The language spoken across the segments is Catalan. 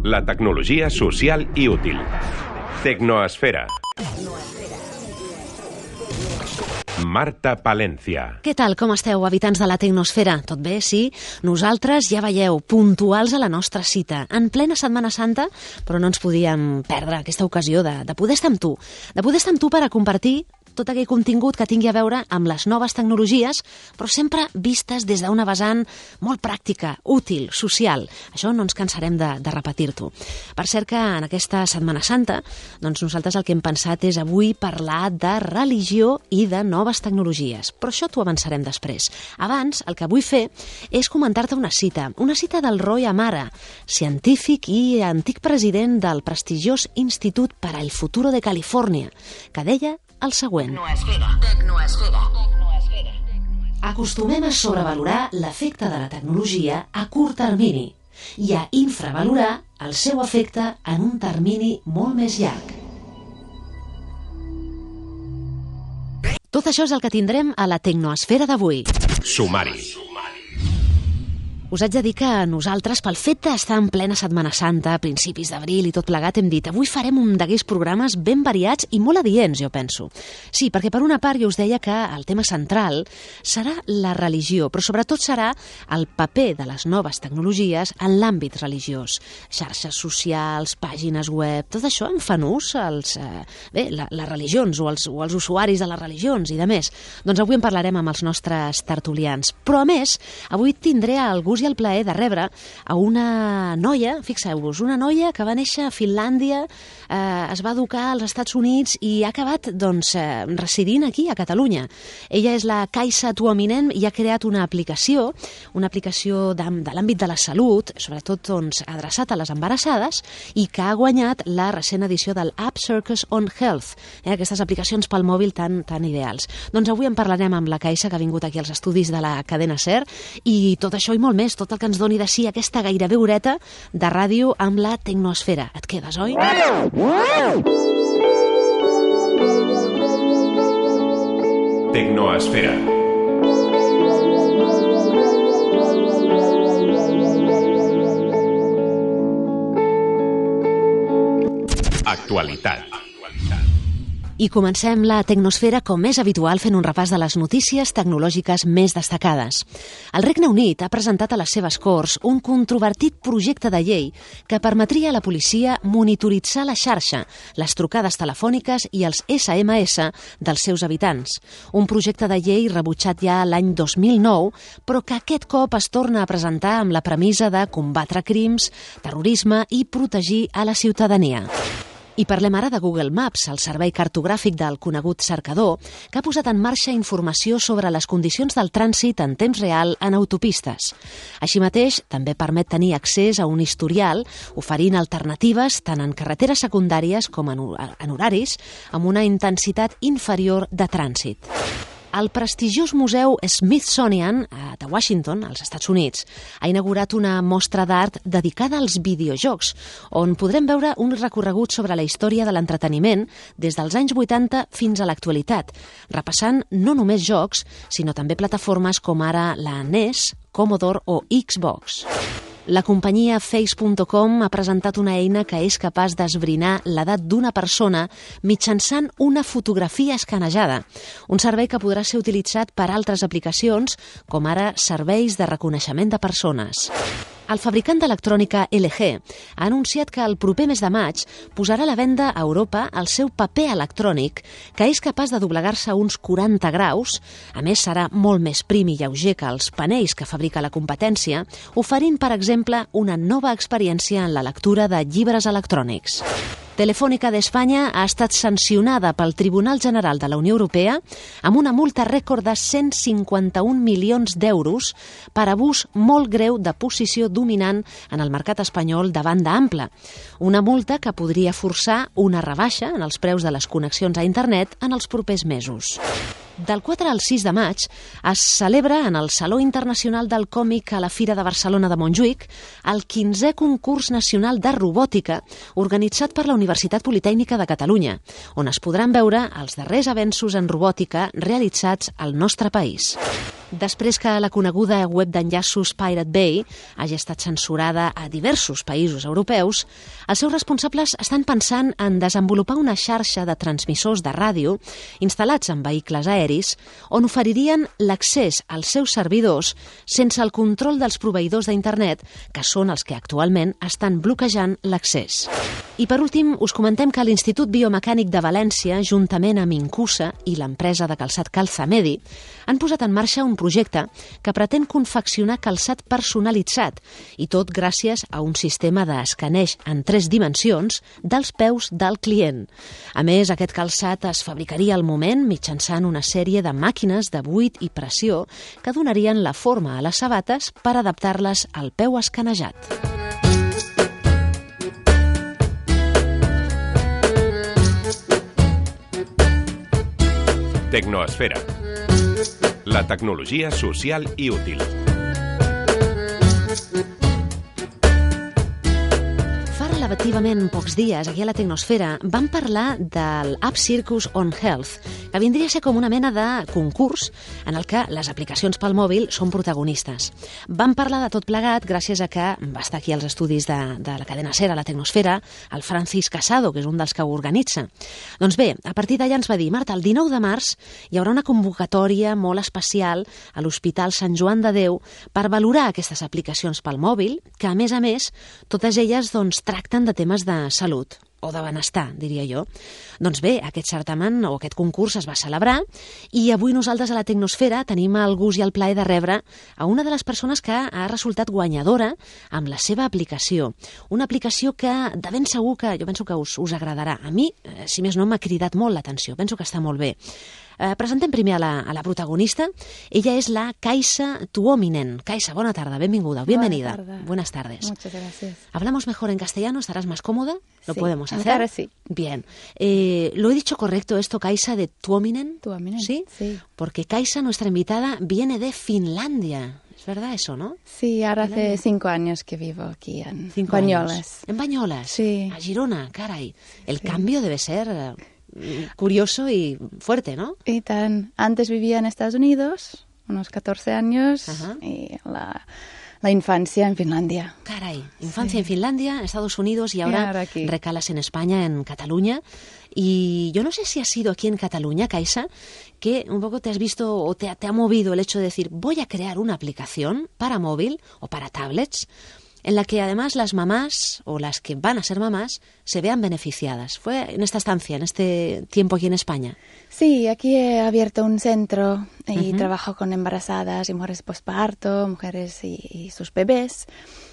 La tecnologia social i útil. Tecnoesfera. Marta Palencia. Què tal, com esteu, habitants de la Tecnosfera? Tot bé, sí? Nosaltres, ja veieu, puntuals a la nostra cita, en plena Setmana Santa, però no ens podíem perdre aquesta ocasió de poder estar amb tu. De poder estar amb tu per a compartir tot aquell contingut que tingui a veure amb les noves tecnologies, però sempre vistes des d'una vessant molt pràctica, útil, social. Això no ens cansarem de repetir-t'ho. Per cert que en aquesta Setmana Santa, doncs nosaltres el que hem pensat és avui parlar de religió i de noves tecnologies. Però això t'ho avançarem després. Abans, el que vull fer és comentar-te una cita del Roy Amara, científic i antic president del prestigiós Institut para el Futuro de Califòrnia, que deia el següent. Tecnoesfera. Acostumem a sobrevalorar l'efecte de la tecnologia a curt termini i a infravalorar el seu efecte en un termini molt més llarg. Tot això és el que tindrem a la Tecnoesfera d'avui. Sumari. Us haig de dir que nosaltres, pel fet d'estar en plena Setmana Santa, a principis d'abril i tot plegat, hem dit avui farem un d'aquells programes ben variats i molt adients, jo penso. Sí, perquè per una part jo us deia que el tema central serà la religió, però sobretot serà el paper de les noves tecnologies en l'àmbit religiós. Xarxes socials, pàgines web, tot això en fan ús les religions o els usuaris de les religions i de més. Doncs avui en parlarem amb els nostres tertulians. Però a més, avui tindré el gust i el plaer de rebre a una noia, fixeu-vos, una noia que va néixer a Finlàndia, es va educar als Estats Units i ha acabat residint aquí, a Catalunya. Ella és la Kaisa Tuominen i ha creat una aplicació de l'àmbit de la salut, sobretot adreçat a les embarassades, i que ha guanyat la recent edició del App Circus on Health, aquestes aplicacions pel mòbil tan ideals. Doncs avui en parlarem amb la Kaisa, que ha vingut aquí als estudis de la cadena SER, i tot això i molt més, tot el que ens doni de si aquesta gairebé horeta de ràdio amb la Tecnoesfera. Et quedes, oi? Tecnoesfera. Actualitat. I comencem la Tecnosfera, com és habitual, fent un repàs de les notícies tecnològiques més destacades. El Regne Unit ha presentat a les seves Corts un controvertit projecte de llei que permetria a la policia monitoritzar la xarxa, les trucades telefòniques i els SMS dels seus habitants. Un projecte de llei rebutjat ja l'any 2009, però que aquest cop es torna a presentar amb la premissa de combatre crims, terrorisme i protegir a la ciutadania. I parlem ara de Google Maps, el servei cartogràfic del conegut cercador, que ha posat en marxa informació sobre les condicions del trànsit en temps real en autopistes. Així mateix, també permet tenir accés a un historial, oferint alternatives tant en carreteres secundàries com en horaris, amb una intensitat inferior de trànsit. El prestigiós museu Smithsonian de Washington, als Estats Units, ha inaugurat una mostra d'art dedicada als videojocs, on podrem veure un recorregut sobre la història de l'entreteniment des dels anys 80 fins a l'actualitat, repassant no només jocs, sinó també plataformes com ara la NES, Commodore o Xbox. La companyia Face.com ha presentat una eina que és capaç d'esbrinar l'edat d'una persona mitjançant una fotografia escanejada, un servei que podrà ser utilitzat per altres aplicacions, com ara serveis de reconeixement de persones. El fabricant d'electrònica LG ha anunciat que el proper mes de maig posarà a la venda a Europa el seu paper electrònic, que és capaç de doblegar-se a uns 40 graus. A més, serà molt més prim i lleuger que els panells que fabrica la competència, oferint, per exemple, una nova experiència en la lectura de llibres electrònics. Telefónica d'Espanya ha estat sancionada pel Tribunal General de la Unió Europea amb una multa rècord de 151 milions d'euros per abús molt greu de posició dominant en el mercat espanyol de banda ampla. Una multa que podria forçar una rebaixa en els preus de les connexions a internet en els propers mesos. Del 4 al 6 de maig es celebra en el Saló Internacional del Còmic a la Fira de Barcelona de Montjuïc el 15è concurs nacional de robòtica organitzat per la Universitat Politècnica de Catalunya, on es podran veure els darrers avenços en robòtica realitzats al nostre país. Després que la coneguda web d'enllaços Pirate Bay hagi estat censurada a diversos països europeus, els seus responsables estan pensant en desenvolupar una xarxa de transmissors de ràdio instal·lats en vehicles aeris on oferirien l'accés als seus servidors sense el control dels proveïdors d'internet, que són els que actualment estan bloquejant l'accés. I per últim, us comentem que l'Institut Biomecànic de València, juntament amb Incusa i l'empresa de calçat Calzamedi, han posat en marxa un projecte que pretén confeccionar calçat personalitzat, i tot gràcies a un sistema d'escaneig en 3 dimensions dels peus del client. A més, aquest calçat es fabricaria al moment mitjançant una sèrie de màquines de buit i pressió que donarien la forma a les sabates per adaptar-les al peu escanejat. Tecnoesfera. La tecnologia social i útil. Fa relativament pocs dies, aquí a la Tecnosfera, vam parlar del App Circus on Health, que vindria a ser com una mena de concurs en el que les aplicacions pel mòbil són protagonistes. Vam parlar de tot plegat gràcies a que va estar aquí als estudis de la cadena SER, a la Tecnosfera, el Francis Casado, que és un dels que ho organitza. Doncs bé, a partir d'allà ens va dir: Marta, el 19 de març hi haurà una convocatòria molt especial a l'Hospital Sant Joan de Déu per valorar aquestes aplicacions pel mòbil, que a més, totes elles tracten de temes de salut o de benestar, diria jo. Doncs bé, aquest certamen o aquest concurs es va celebrar i avui nosaltres a la Tecnosfera tenim el gust i el plaer de rebre a una de les persones que ha resultat guanyadora amb la seva aplicació. Una aplicació que de ben segur que jo penso que us agradarà. A mi, si més no, m'ha cridat molt l'atenció. Penso que està molt bé. Presentem primer a la protagonista. Ella es la Kaisa Tuominen. Kaisa, buena tarde, bienvenida, bienvenida. Buenas tardes. Muchas gracias. ¿Hablamos mejor en castellano? ¿Estarás más cómoda? ¿Lo Sí, podemos hacer? ahora sí. Bien. ¿Lo he dicho correcto esto, Kaisa, de Tuominen? Tuominen, ¿Sí? sí. Porque Kaisa, nuestra invitada, viene de Finlandia. Es verdad eso, ¿no? Sí, ahora hace 5 años que vivo aquí en 5 Banyoles. años. En Banyoles. Sí. A Girona, caray. El cambio debe ser curioso y fuerte, ¿no? Y antes vivía en Estados Unidos, unos 14 años, Ajá. y la infancia en Finlandia. Caray, infancia en Finlandia, Estados Unidos y ahora aquí. recalas en España, en Cataluña. Y yo no sé si ha sido aquí en Cataluña, Kaisa, que un poco te has visto o te ha movido el hecho de decir: voy a crear una aplicación para móvil o para tablets en la que además las mamás o las que van a ser mamás se vean beneficiadas. ¿Fue en esta estancia, en este tiempo aquí en España? Sí, aquí he abierto un centro y trabajo con embarazadas y mujeres posparto, mujeres y sus bebés.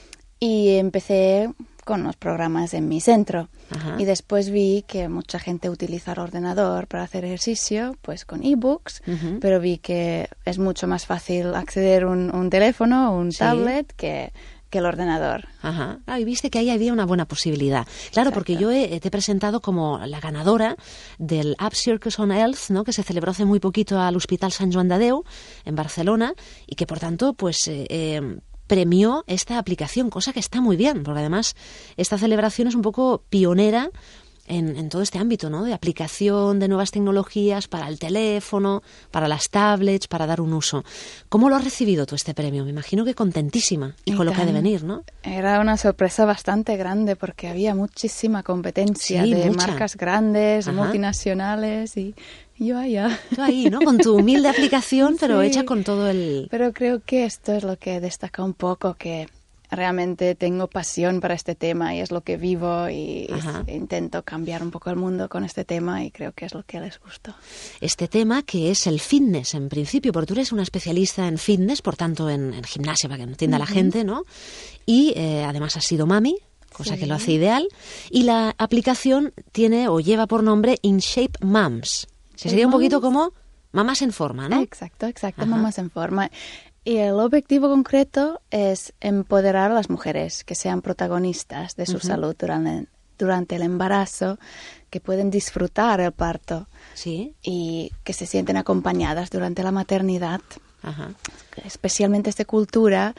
Y empecé con los programas en mi centro. Ajá. Y después vi que mucha gente utiliza el ordenador para hacer ejercicio, pues con ebooks, pero vi que es mucho más fácil acceder a un teléfono o un tablet que el ordenador. Ajá. Y viste que ahí había una buena posibilidad. Claro, Exacto. porque yo te he presentado como la ganadora del App Circus on Health, ¿no?, que se celebró hace muy poquito al Hospital Sant Joan de Déu, en Barcelona, y que por tanto, pues premió esta aplicación, cosa que está muy bien, porque además esta celebración es un poco pionera en todo este ámbito, ¿no?, de aplicación de nuevas tecnologías para el teléfono, para las tablets, para dar un uso. ¿Cómo lo has recibido tú este premio? Me imagino que contentísima y con lo que ha de venir, ¿no? Era una sorpresa bastante grande porque había muchísima competencia de mucha. marcas grandes, Ajá. multinacionales y yo allá. Tú ahí, ¿no?, con tu humilde aplicación, pero Sí. hecha con todo el... Pero creo que esto es lo que destaca un poco, que realmente tengo pasión para este tema y es lo que vivo y Ajá. intento cambiar un poco el mundo con este tema y creo que es lo que les gusta. Este tema que es el fitness, en principio, porque tú eres una especialista en fitness, por tanto en gimnasia, para que no entienda la gente, ¿no? Y además has sido mami, cosa Sí. que lo hace ideal, y la aplicación tiene o lleva por nombre In Shape Moms. Que sería un poquito como mamás en forma, ¿no? Exacto, Ajá. mamás en forma. Y el objetivo concreto es empoderar a las mujeres que sean protagonistas de su salud durante el embarazo, que pueden disfrutar el parto Sí. y que se sienten acompañadas durante la maternidad. Ajá. Especialmente esta cultura,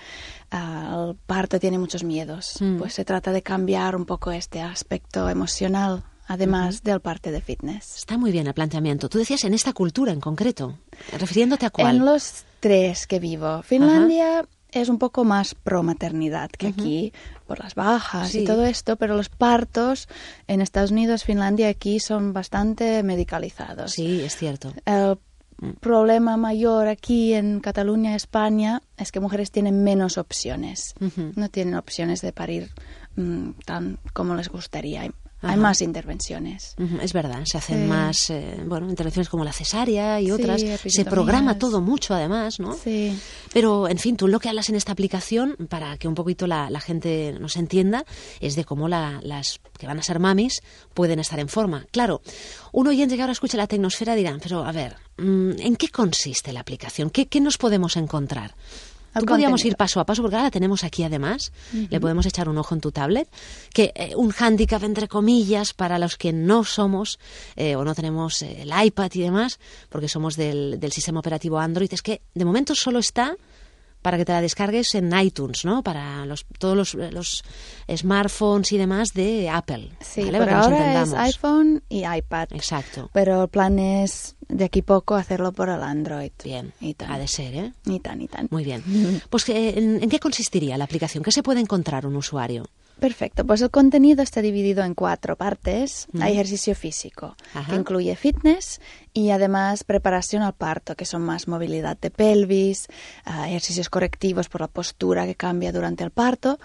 el parto tiene muchos miedos. Pues se trata de cambiar un poco este aspecto emocional, además del parte de fitness. Está muy bien el planteamiento. Tú decías en esta cultura en concreto, refiriéndote a cuál. En los 3 que vivo. Finlandia es un poco más pro maternidad que aquí, por las bajas y todo esto, pero los partos en Estados Unidos, Finlandia, aquí son bastante medicalizados. Sí, es cierto. El problema mayor aquí en Cataluña, España, es que mujeres tienen menos opciones. No tienen opciones de parir tan como les gustaría. Hay más intervenciones. Es verdad, se hacen más intervenciones como la cesárea y otras. Se programa todo mucho además, ¿no? Sí. Pero, en fin, tú lo que hablas en esta aplicación, para que un poquito la gente nos entienda, es de cómo las que van a ser mamis pueden estar en forma. Claro, un oyente que ahora escucha la Tecnosfera dirán, pero a ver, ¿en qué consiste la aplicación? ¿Qué nos podemos encontrar? Tú podíamos ir paso a paso, porque ahora la tenemos aquí además, le podemos echar un ojo en tu tablet, que un hándicap, entre comillas, para los que no somos o no tenemos el iPad y demás, porque somos del sistema operativo Android, es que de momento solo está para que te la descargues en iTunes, ¿no? Para todos los smartphones y demás de Apple. Sí, ¿vale? pero ahora es iPhone y iPad. Exacto. Pero el plan es, de aquí poco, hacerlo por el Android. Bien, y tan. ha de ser, ¿eh? Y tan. Muy bien. Pues, ¿en qué consistiría la aplicación? ¿Qué se puede encontrar un usuario? Perfecto, pues el contenido está dividido en 4 partes. Hay ejercicio físico, que incluye fitness y además preparación al parto, que son más movilidad de pelvis, ejercicios correctivos por la postura que cambia durante el parto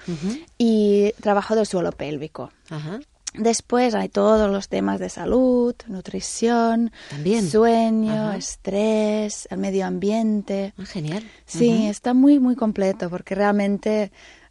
y trabajo del suelo pélvico. Después hay todos los temas de salud, nutrición, también sueño, estrés, el medio ambiente. Genial. Sí, está muy, muy completo porque realmente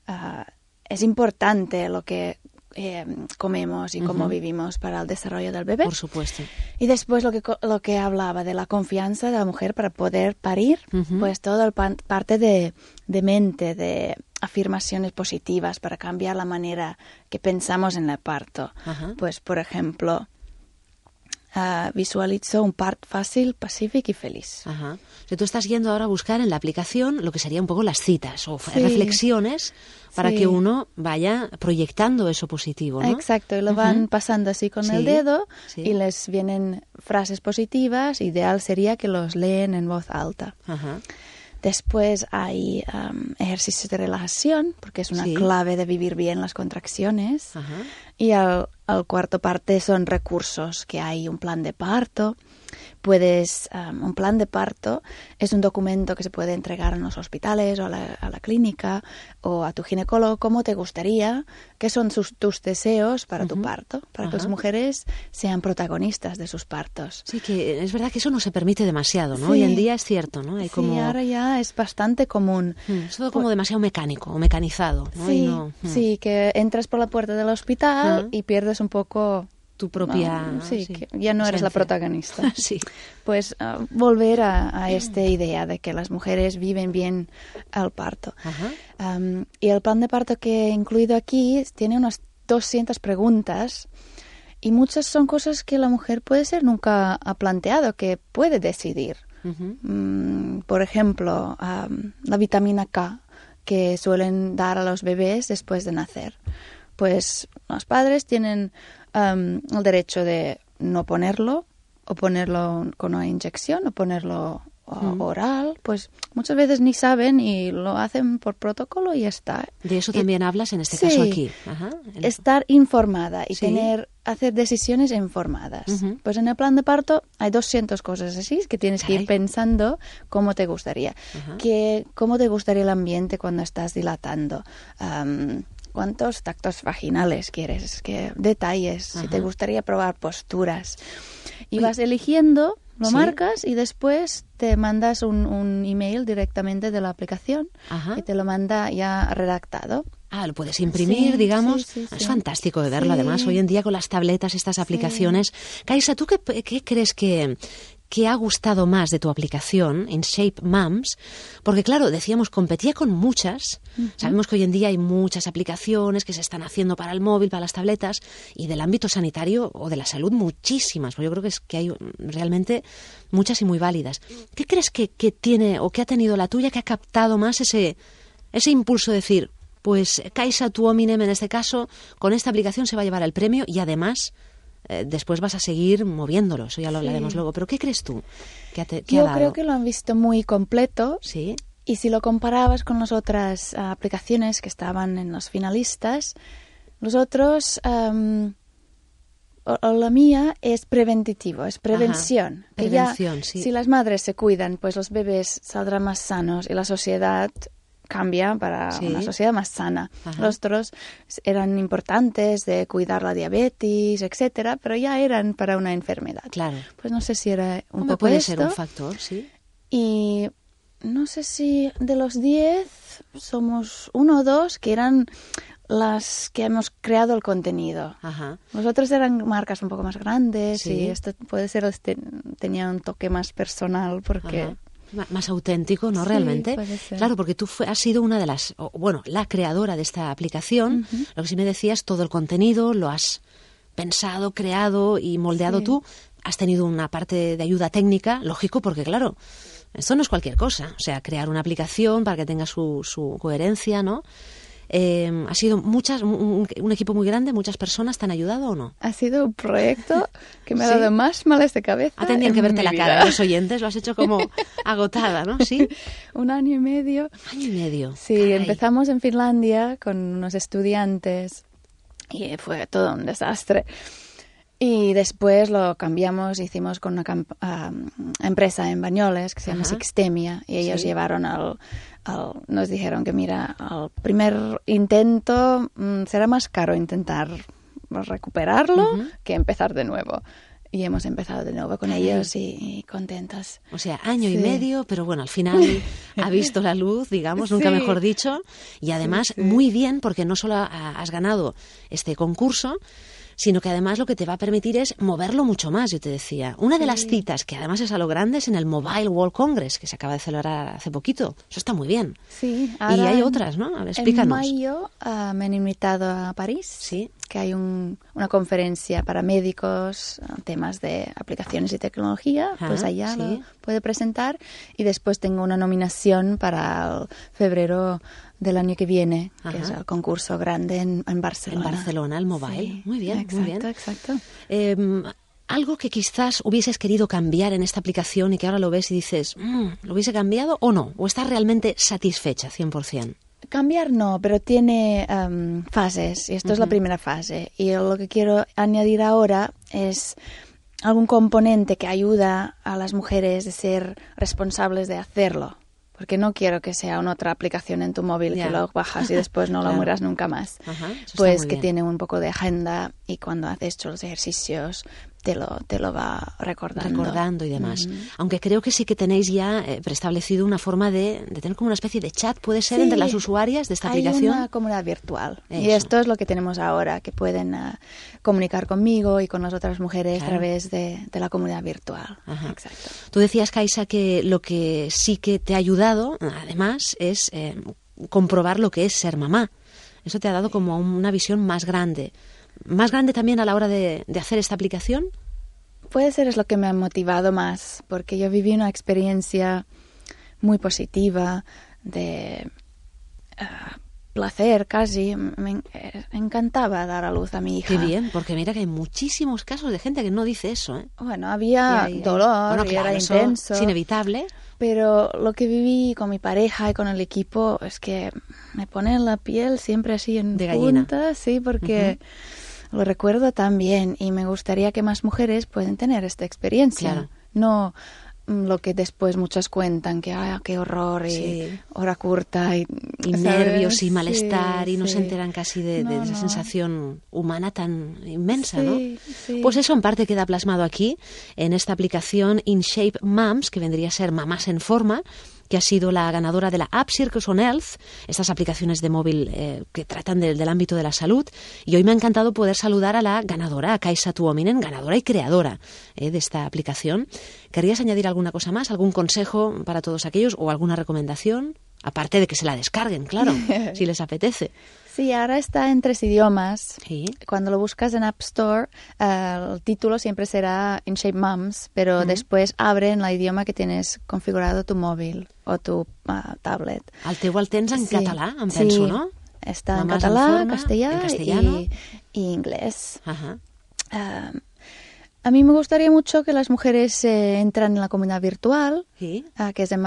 es importante lo que comemos y cómo vivimos para el desarrollo del bebé. Por supuesto. Y después lo que hablaba de la confianza de la mujer para poder parir, pues todo el parte de mente, de afirmaciones positivas para cambiar la manera que pensamos en el parto. Pues, por ejemplo, visualizo un parto fácil, pacífico y feliz. O sea, tú estás yendo ahora a buscar en la aplicación lo que sería un poco las citas o reflexiones para que uno vaya proyectando eso positivo, ¿no? Exacto, y lo van pasando así con el dedo y les vienen frases positivas. Ideal sería que los leen en voz alta. Después hay ejercicios de relajación, porque es una clave de vivir bien las contracciones. Y al cuarto parte son recursos, que hay un plan de parto. Un plan de parto es un documento que se puede entregar en los hospitales o a la clínica o a tu ginecólogo, como te gustaría, que son tus deseos para tu parto, para que las mujeres sean protagonistas de sus partos. Sí, que es verdad que eso no se permite demasiado, ¿no? Hoy en día es cierto, ¿no? Hay como... Sí, ahora ya es bastante común. Es todo como demasiado mecánico o mecanizado, ¿no? Sí, sí, que entras por la puerta del hospital y pierdes un poco... tu propia... que ya no eres la protagonista. Sí. Pues volver a esta idea de que las mujeres viven bien el parto. Y el plan de parto que he incluido aquí tiene unas 200 preguntas y muchas son cosas que la mujer puede ser nunca ha planteado, que puede decidir. Por ejemplo, la vitamina K que suelen dar a los bebés después de nacer. Pues los padres tienen el derecho de no ponerlo, o ponerlo con una inyección, o ponerlo oral. Pues muchas veces ni saben y lo hacen por protocolo y ya está. De eso también hablas en este caso aquí. Estar informada y hacer decisiones informadas. Pues en el plan de parto hay 200 cosas así que tienes que ir pensando cómo te gustaría. Cómo te gustaría el ambiente cuando estás dilatando. ¿Cuántos tactos vaginales quieres? ¿Qué detalles? Si te gustaría probar posturas. Y vas eligiendo, lo marcas y después te mandas un email directamente de la aplicación que te lo manda ya redactado. Lo puedes imprimir, digamos. Es fantástico de verlo, además, hoy en día con las tabletas, estas aplicaciones. Kaisa, ¿tú qué crees que ha gustado más de tu aplicación, InShape Moms? Porque, claro, decíamos, competía con muchas. Sabemos que hoy en día hay muchas aplicaciones que se están haciendo para el móvil, para las tabletas, y del ámbito sanitario o de la salud muchísimas. Pues yo creo que hay realmente muchas y muy válidas. ¿Qué crees que tiene o que ha tenido la tuya que ha captado más ese impulso de decir, pues Kaisa tu hominem en este caso, con esta aplicación se va a llevar el premio y además después vas a seguir moviéndolo, eso ya lo hablaremos luego. Pero ¿qué crees tú? Yo creo que lo han visto muy completo. Sí. Y si lo comparabas con las otras aplicaciones que estaban en los finalistas, los otros, o la mía es preventivo, es prevención. Ajá, prevención, que ya, sí. Si las madres se cuidan, pues los bebés saldrán más sanos y la sociedad cambia para una sociedad más sana. Ajá. Los otros eran importantes de cuidar la diabetes, etcétera, pero ya eran para una enfermedad. Claro. Pues no sé si era un poco puede esto. ser un factor, sí. Y no sé si de los 10 somos 1 o 2 que eran las que hemos creado el contenido. Ajá. Los otros eran marcas un poco más grandes Sí. y esto puede ser, tenía un toque más personal porque... Ajá. Más auténtico, ¿no? Sí, Realmente. puede ser. Claro, porque tú has sido una de las, la creadora de esta aplicación. Lo que sí me decías, todo el contenido lo has pensado, creado y moldeado tú. Has tenido una parte de ayuda técnica, lógico, porque claro, esto no es cualquier cosa. O sea, crear una aplicación para que tenga su coherencia, ¿no? Ha sido un equipo muy grande, muchas personas te han ayudado o no. Ha sido un proyecto que me ha dado más males de cabeza. Tendrían que verte en la mi cara, vida. los oyentes, lo has hecho como agotada, ¿no? Sí. 1 año y medio. Año y medio. Sí, Caray. empezamos en Finlandia con unos estudiantes y fue todo un desastre. Y después lo cambiamos, hicimos con una empresa en Banyoles que se llama Sixtemia y ellos llevaron nos dijeron que mira, al primer intento será más caro intentar recuperarlo que empezar de nuevo. Y hemos empezado de nuevo con ellos y contentas. O sea, año y medio, pero bueno, al final ha visto la luz, digamos, nunca mejor dicho. Y además, muy bien, porque no solo has ganado este concurso, sino que además lo que te va a permitir es moverlo mucho más, yo te decía. Una de las citas, que además es a lo grande, es en el Mobile World Congress, que se acaba de celebrar hace poquito. Eso está muy bien. Sí, y hay otras, ¿no? A ver, explícanos. En mayo me han invitado a París, Sí. que hay una conferencia para médicos, temas de aplicaciones y tecnología, pues allá lo puede presentar. Y después tengo una nominación para el febrero del año que viene, que es el concurso grande en Barcelona. En Barcelona, el Mobile. Sí, muy bien, exacto, muy bien. Exacto. Algo que quizás hubieses querido cambiar en esta aplicación y que ahora lo ves y dices, ¿lo hubiese cambiado o no? ¿O estás realmente satisfecha 100%? Cambiar no, pero tiene fases, y esto es la primera fase. Y lo que quiero añadir ahora es algún componente que ayuda a las mujeres de ser responsables de hacerlo. Porque no quiero que sea una otra aplicación en tu móvil que lo bajas y después no lo mueras nunca más. Pues que tiene un poco de agenda y cuando haces los ejercicios te lo va recordando Y demás. Aunque creo que sí que tenéis ya preestablecido una forma de tener como una especie de chat, ¿puede ser entre las usuarias de esta aplicación? Hay una comunidad virtual. Eso. Y esto es lo que tenemos ahora, que pueden comunicar conmigo y con las otras mujeres a través de la comunidad virtual. Exacto. Tú decías, Kaisa, que lo que sí que te ha ayudado, además, es comprobar lo que es ser mamá. Eso te ha dado como una visión más grande. ¿Más grande también a la hora de hacer esta aplicación? Puede ser es lo que me ha motivado más, porque yo viví una experiencia muy positiva, de placer casi. Me encantaba dar a luz a mi hija. Qué bien, porque mira que hay muchísimos casos de gente que no dice eso, ¿eh? Bueno, había dolor, bueno, claro, era eso intenso. Es inevitable. Pero lo que viví con mi pareja y con el equipo es que me pone la piel siempre así en de gallina. Punta, sí, porque lo recuerdo tan bien y me gustaría que más mujeres puedan tener esta experiencia. Claro. No lo que después muchas cuentan, que qué horror y hora curta y nervios y malestar y no se enteran casi de esa sensación humana tan inmensa, ¿no? Sí. Pues eso en parte queda plasmado aquí en esta aplicación InShape Moms, que vendría a ser Mamás en Forma, que ha sido la ganadora de la App Circus on Health, estas aplicaciones de móvil que tratan del ámbito de la salud. Y hoy me ha encantado poder saludar a la ganadora, a Kaisa Tuominen, ganadora y creadora de esta aplicación. ¿Querrías añadir alguna cosa más, algún consejo para todos aquellos o alguna recomendación? Aparte de que se la descarguen, claro, si les apetece. Sí, ahora está en 3 idiomas. Sí. Cuando lo buscas en App Store, el título siempre será InShape Moms, pero después abre en el idioma que tienes configurado tu móvil o tu tablet. El teu el tens en català, em penso, no? Està Mamàs en català, en forma, castellà en castellano. i anglès. A mí me gustaría mucho que las mujeres entran en la comunidad virtual, ¿Sí? que es en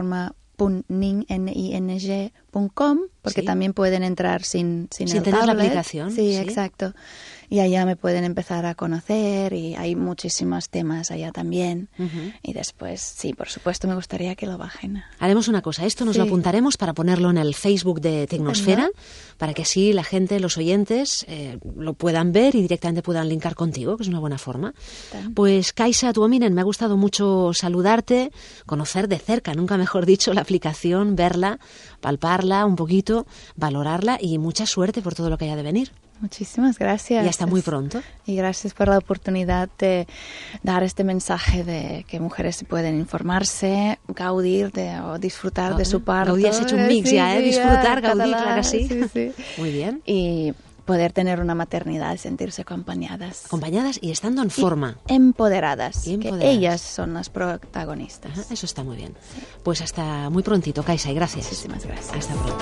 mamasenforma.ning.com, porque Sí. también pueden entrar sin el tener la tablet. aplicación. Sí, exacto. Y allá me pueden empezar a conocer y hay muchísimos temas allá también. Ujú. Y después, sí, por supuesto, me gustaría que lo bajen. Haremos una cosa, esto nos lo Sí. apuntaremos para ponerlo en el Facebook de Tecnosfera, para que así la gente, los oyentes, lo puedan ver y directamente puedan linkar contigo, que es una buena forma. Tan. Pues Kaisa Tuominen, me ha gustado mucho saludarte, conocer de cerca, nunca mejor dicho, la aplicación, verla, palparla un poquito, valorarla y mucha suerte por todo lo que haya de venir. Muchísimas gracias. Y hasta muy pronto. Y gracias por la oportunidad de dar este mensaje de que mujeres pueden informarse, gaudir o disfrutar de su parto. Gaudí, has hecho un mix ya, ¿eh? Disfrutar, gaudir, claro que sí. Sí. Muy bien. Y poder tener una maternidad, sentirse acompañadas. Acompañadas y estando en forma. Empoderadas, Y empoderadas. que ellas son las protagonistas. Ajá, eso está muy bien. Pues hasta muy prontito, Kaisa, y gracias. Muchísimas gracias. Hasta pronto.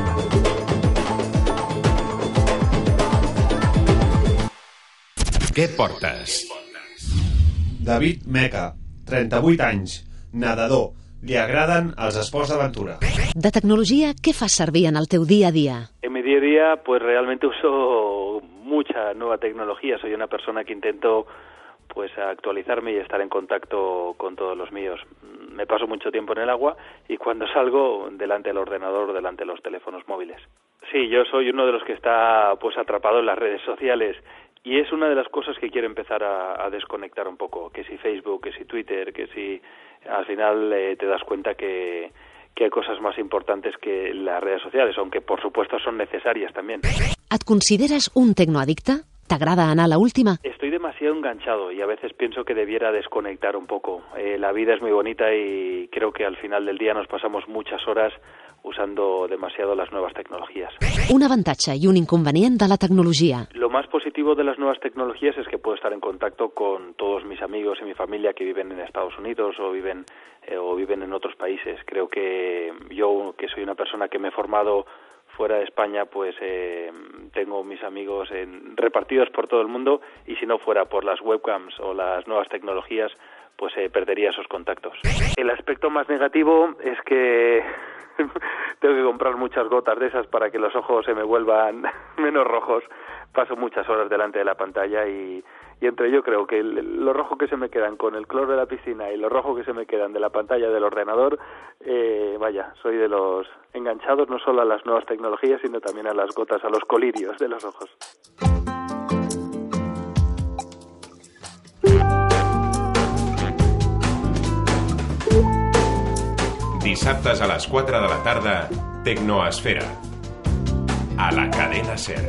Què portes? David Meca, 38 anys, nedador. Li agraden els esports d'aventura. De tecnologia, què fas servir en el teu dia a dia? En mi día a día, pues realmente uso mucha nueva tecnología. Soy una persona que intento pues actualizarme y estar en contacto con todos los míos. Me paso mucho tiempo en el agua y cuando salgo delante del ordenador, delante de los teléfonos móviles. Sí, yo soy uno de los que está pues atrapado en las redes sociales y es una de las cosas que quiero empezar a desconectar un poco, que si Facebook, que si Twitter, que si al final te das cuenta que hay cosas más importantes que las redes sociales, aunque por supuesto son necesarias también. Et consideres un tecnoaddicte? T'agrada anar a la última? Estoy demasiado enganchado y a veces pienso que debiera desconectar un poco. La vida es muy bonita y creo que al final del día nos pasamos muchas horas usando demasiado las nuevas tecnologías. Un avantatge i un inconvenient de la tecnologia. Lo más positivo de las nuevas tecnologías es que puedo estar en contacto con todos mis amigos y mi familia que viven en Estados Unidos o viven en otros países. Creo que yo, que soy una persona que me he formado fuera de España, pues tengo mis amigos repartidos por todo el mundo y si no fuera por las webcams o las nuevas tecnologías, pues perdería esos contactos. El aspecto más negativo es que tengo que comprar muchas gotas de esas para que los ojos se me vuelvan menos rojos. Paso muchas horas delante de la pantalla y entre yo creo que lo rojo que se me quedan con el cloro de la piscina y lo rojo que se me quedan de la pantalla del ordenador, soy de los enganchados no solo a las nuevas tecnologías, sino también a las gotas, a los colirios de los ojos. Dissabtes a les 4 de la tarda, Tecnoesfera. A la cadena SER.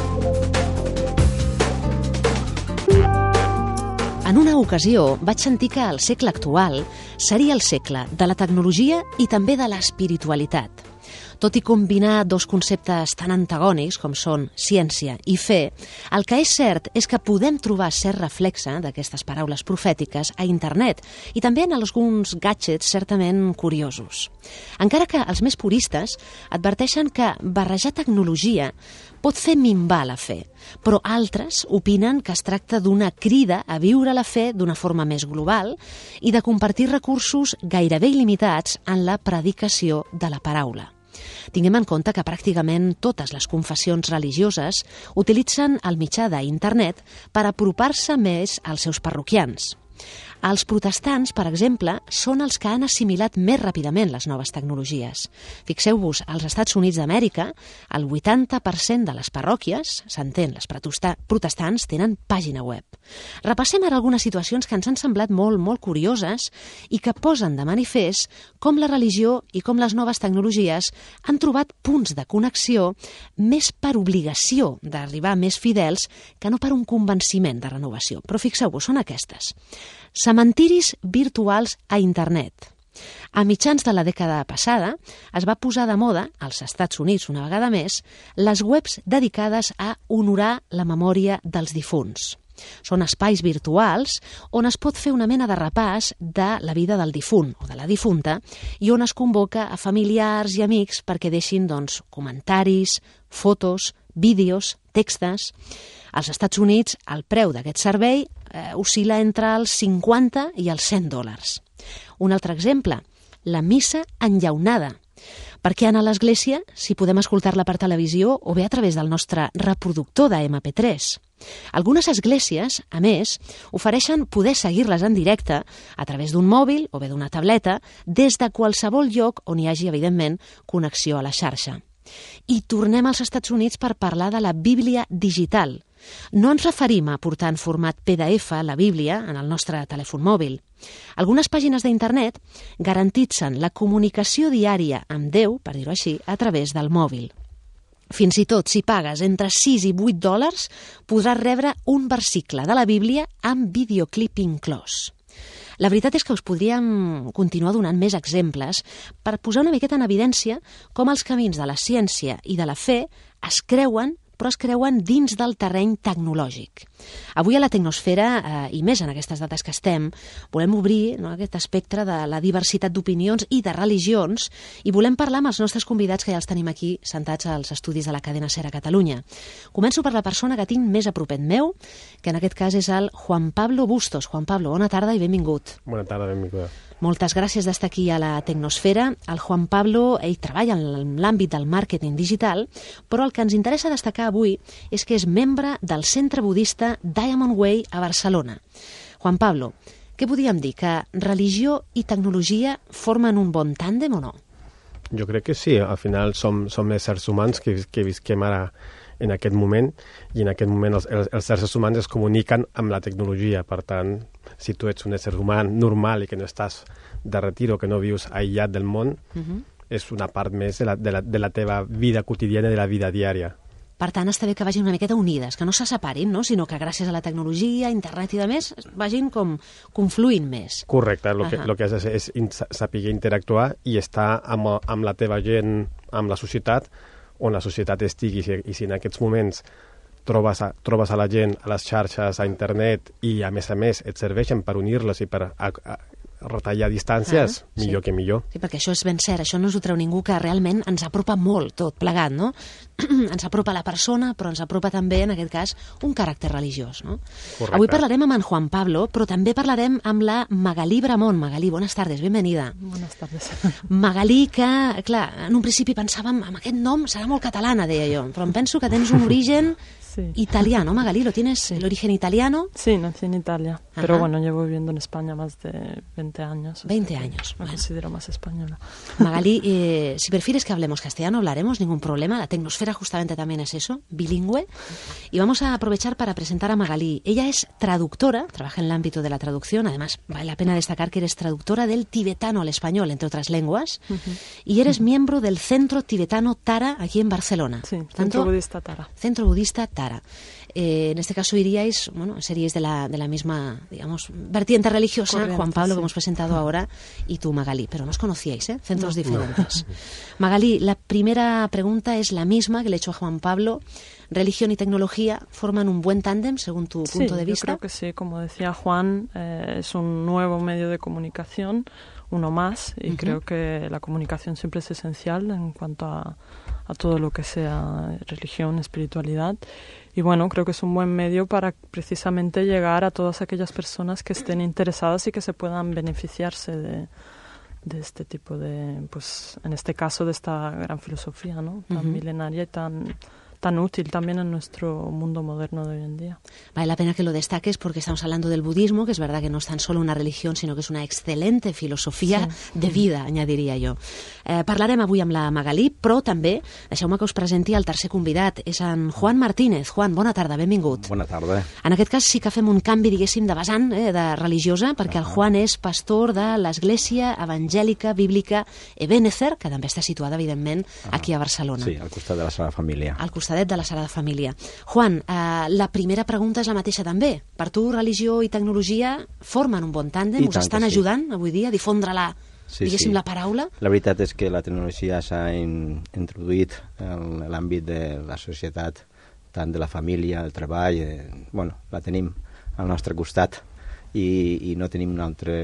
En una ocasió vaig sentir que el segle actual seria el segle de la tecnologia i també de l'espiritualitat. Tot i combinar dos conceptes tan antagònics com són ciència i fe, el que és cert és que podem trobar cert reflexe d'aquestes paraules profètiques a internet i també en alguns gadgets certament curiosos. Encara que els més puristes adverteixen que barrejar tecnologia pot fer minvar la fe, però altres opinen que es tracta d'una crida a viure la fe d'una forma més global i de compartir recursos gairebé il·limitats en la predicació de la paraula. Tinguem en compte que pràcticament totes les confessions religioses utilitzen el mitjà d'internet per apropar-se més als seus parroquians. Els protestants, per exemple, són els que han assimilat més ràpidament les noves tecnologies. Fixeu-vos, als Estats Units d'Amèrica, el 80% de les parròquies, s'entén, les protestants, tenen pàgina web. Repassem ara algunes situacions que ens han semblat molt curioses i que posen de manifest com la religió i com les noves tecnologies han trobat punts de connexió més per obligació d'arribar més fidels que no per un convenciment de renovació. Però fixeu-vos, són aquestes. Cementiris virtuals a internet. A mitjans de la dècada passada es va posar de moda, als Estats Units una vegada més, les webs dedicades a honorar la memòria dels difunts. Són espais virtuals on es pot fer una mena de repàs de la vida del difunt o de la difunta i on es convoca a familiars i amics perquè deixin comentaris, fotos, vídeos, textos. Als Estats Units el preu d'aquest servei oscil·la entre els 50 i els $100. Un altre exemple, la missa enllaunada. Perquè anar a l'església si podem escoltar-la per televisió o bé a través del nostre reproductor de MP3. Algunes esglésies, a més, ofereixen poder seguir-les en directe a través d'un mòbil o bé d'una tableta des de qualsevol lloc on hi hagi, evidentment, connexió a la xarxa. I tornem als Estats Units per parlar de la Bíblia digital. No ens referim a portar en format PDF la Bíblia en el nostre telèfon mòbil. Algunes pàgines d'internet garantitzen la comunicació diària amb Déu, per dir-ho així, a través del mòbil. Fins i tot, si pagues entre $6 i $8, podràs rebre un versicle de la Bíblia amb videoclip inclòs. La veritat és que us podríem continuar donant més exemples per posar una miqueta en evidència com els camins de la ciència i de la fe es creuen, però es creuen dins del terreny tecnològic. Avui a la Tecnosfera, i més en aquestes dates que estem, volem obrir aquest espectre de la diversitat d'opinions i de religions i volem parlar amb els nostres convidats que ja els tenim aquí sentats als estudis de la cadena SER a Catalunya. Començo per la persona que tinc més a propet meu, que en aquest cas és el Juan Pablo Bustos. Juan Pablo, bona tarda i benvingut. Bona tarda, benvinguda. Moltes gràcies d'estar aquí a la Tecnosfera. El Juan Pablo, ell treballa en l'àmbit del màrqueting digital, però el que ens interessa destacar avui és que és membre del centre budista Diamond Way a Barcelona. Juan Pablo, què podríem dir? Que religió i tecnologia formen un bon tàndem o no? Jo crec que sí. Al final som éssers humans que visquem ara en aquest moment, i en aquest moment els éssers humans es comuniquen amb la tecnologia. Per tant, si tu ets un ésser humà normal i que no estàs de retir o que no vius aïllat del món, és una part més de la teva vida quotidiana i de la vida diària. Per tant, està bé que vagin una miqueta unides, que no se separin, no? Sinó que gràcies a la tecnologia, internet i de més, vagin com confluint més. Correcte, el que has de fer és saber interactuar i estar amb la teva gent, amb la societat, on la societat estigui. I si en aquests moments trobes a la gent a les xarxes, a internet, i a més et serveixen per unir-les i per retallar distàncies, millor que millor. Sí, perquè això és ben cert, això no us ho treu ningú, que realment ens apropa molt tot plegat, no? Ens apropa la persona, però ens apropa també, en aquest cas, un caràcter religiós, no? Correcte. Avui parlarem amb en Juan Pablo, però també parlarem amb la Magalí Bramón. Magalí, buenas tardes, bienvenida. Buenas tardes. Magalí, que, clar, en un principi pensàvem, amb aquest nom serà molt catalana, deia jo, però em penso que tens un origen italiano, Magalí, ¿tienes el origen italiano? Sí, nací en Italia, pero bueno, llevo viviendo en España más de 20 años. 20 años. Me considero más española. Magalí, si prefieres que hablemos castellano, hablaremos, ningún problema. La Tecnosfera justamente también es eso, bilingüe. Y vamos a aprovechar para presentar a Magalí. Ella es traductora, trabaja en el ámbito de la traducción, además vale la pena destacar que eres traductora del tibetano al español, entre otras lenguas, y eres miembro del Centro Tibetano Tara, aquí en Barcelona. Sí, Centro Budista Tara. Centro Budista Tara. En este caso iríais, seríais de la misma, digamos, vertiente religiosa, corriente, Juan Pablo, que hemos presentado ahora, y tú, Magalí, pero no os conocíais, centros diferentes. Magalí, la primera pregunta es la misma que le he hecho a Juan Pablo. ¿Religión y tecnología forman un buen tándem, según tu punto de vista? Yo creo que sí, como decía Juan, es un nuevo medio de comunicación, uno más, y creo que la comunicación siempre es esencial en cuanto a todo lo que sea religión, espiritualidad. Y bueno, creo que es un buen medio para precisamente llegar a todas aquellas personas que estén interesadas y que se puedan beneficiarse de este tipo de, pues en este caso de esta gran filosofía, ¿no? Tan milenaria y tan útil también en nuestro mundo moderno de hoy en día. Vale la pena que lo destaques porque estamos hablando del budismo, que es verdad que no es tan solo una religión, sinó que és una excelente filosofia de vida, añadiria jo. Parlarem avui amb la Magalí, però també, deixeu-me que us presenti el tercer convidat, és en Juan Martínez. Juan, bona tarda, benvingut. Bona tarda. En aquest cas sí que fem un canvi, diguéssim, de vessant, de religiosa, perquè el Juan és pastor de l'Església Evangèlica Bíblica Ebenezer, que també està situada, evidentment, aquí a Barcelona. Sí, al costat de la Sagrada Família. Al costat de la Sagrada Família. Juan, la primera pregunta és la mateixa també. Per tu, religió i tecnologia formen un bon tàndem? Us estan ajudant avui dia a difondre diguéssim, la paraula? La veritat és que la tecnologia s'ha introduït en l'àmbit de la societat, tant de la família, el treball, la tenim al nostre costat i no tenim una altra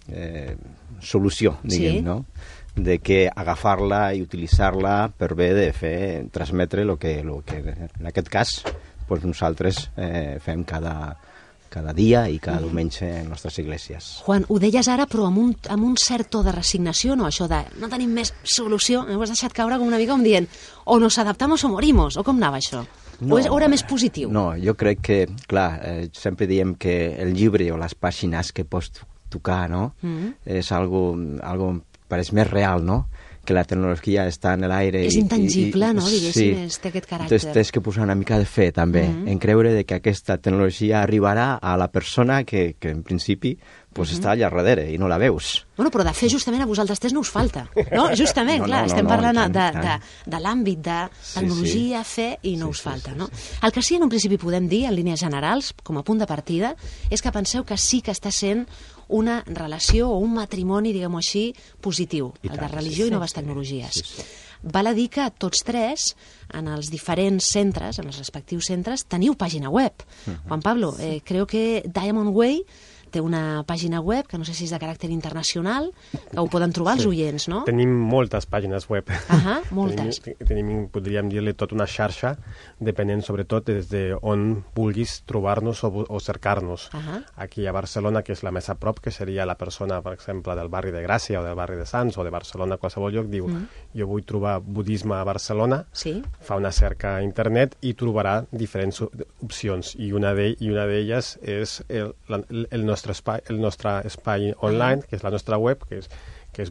solució, diguem, no? De que agafar-la i utilitzar-la per bé de transmetre el que en aquest cas nosaltres fem cada cada dia i cada diumenge en les nostres esglésies. Juan, ho deies ara, però amb un cert to de resignació, no? Això de no tenim més solució, ho has deixat caure com una mica com dient o nos adaptamos o morimos, o com anava això? No, o era més positiu? No, jo crec que, clar, sempre diem que el llibre o les pàgines que pots tocar, no? És algo pareix més real, no? Que la tecnologia està en l'aire. És intangible, no? Diguéssim, sí. té aquest caràcter. Entonces tens que posar una mica de fe, també, en creure que aquesta tecnologia arribarà a la persona que en principi està allà darrere i no la veus. Bueno, però de fer justament a vosaltres tres no us falta, no? Justament, clar, estem parlant de l'àmbit de tecnologia, fe, i no us falta, no? El que sí, en un principi podem dir, en línies generals, com a punt de partida, és que penseu que sí que està sent una relació o un matrimoni, diguem-ho així, positiu, el de religió i noves tecnologies. Val a dir que tots tres, en els diferents centres, en els respectius centres, teniu pàgina web. Juan Pablo, creo que Diamond Way té una pàgina web, que no sé si és de caràcter internacional, que ho poden trobar els oients, no? Tenim moltes pàgines web. Moltes. Tenim, podríem dir-li, tota una xarxa, depenent sobretot des d'on vulguis trobar-nos o cercar-nos. Aquí a Barcelona, que és la més a prop, que seria la persona, per exemple, del barri de Gràcia o del barri de Sants o de Barcelona, a qualsevol lloc, diu, jo vull trobar budisme a Barcelona, fa una cerca a internet i trobarà diferents opcions. I una d'elles és el nostre espai online, que és la nostra web, que és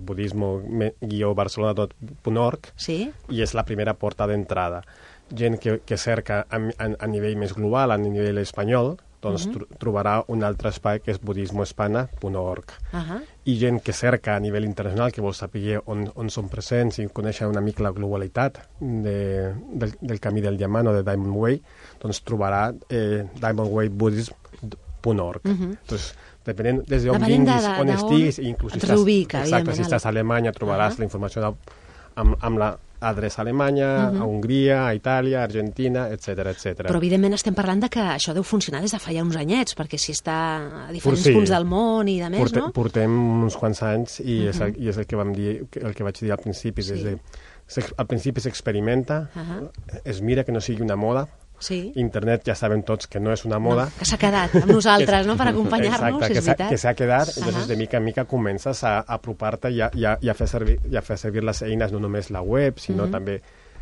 budismo-barcelona.org, i és la primera porta d'entrada. Gent que cerca a nivell més global, a nivell espanyol, doncs trobarà un altre espai que és budismoespana.org. I gent que cerca a nivell internacional, que vol saber on són presents i conèixer una mica la globalitat del camí del diamant o de Diamond Way, doncs trobarà diamondwaybuddhism.org. Entonces, depenent des d'on vinguis, on estiguis, inclús si estàs a Alemanya trobaràs la informació amb l'adreça a Alemanya, a Hongria, a Itàlia, a Argentina, etc. Però evidentment estem parlant de que això deu funcionar des de fa ja uns anyets, perquè si està a diferents punts del món i de més, no? Portem uns quants anys i és el que vam dir, el que vaig dir al principi. Al principi s'experimenta, es mira que no sigui una moda. Internet ja sabem tots que no és una moda. Que s'ha quedat amb nosaltres, no?, per acompanyar-nos, és veritat. Que s'ha quedat, entonces de mica en mica comences a apropar-te i a fer servir les eines, no només la web, sinó també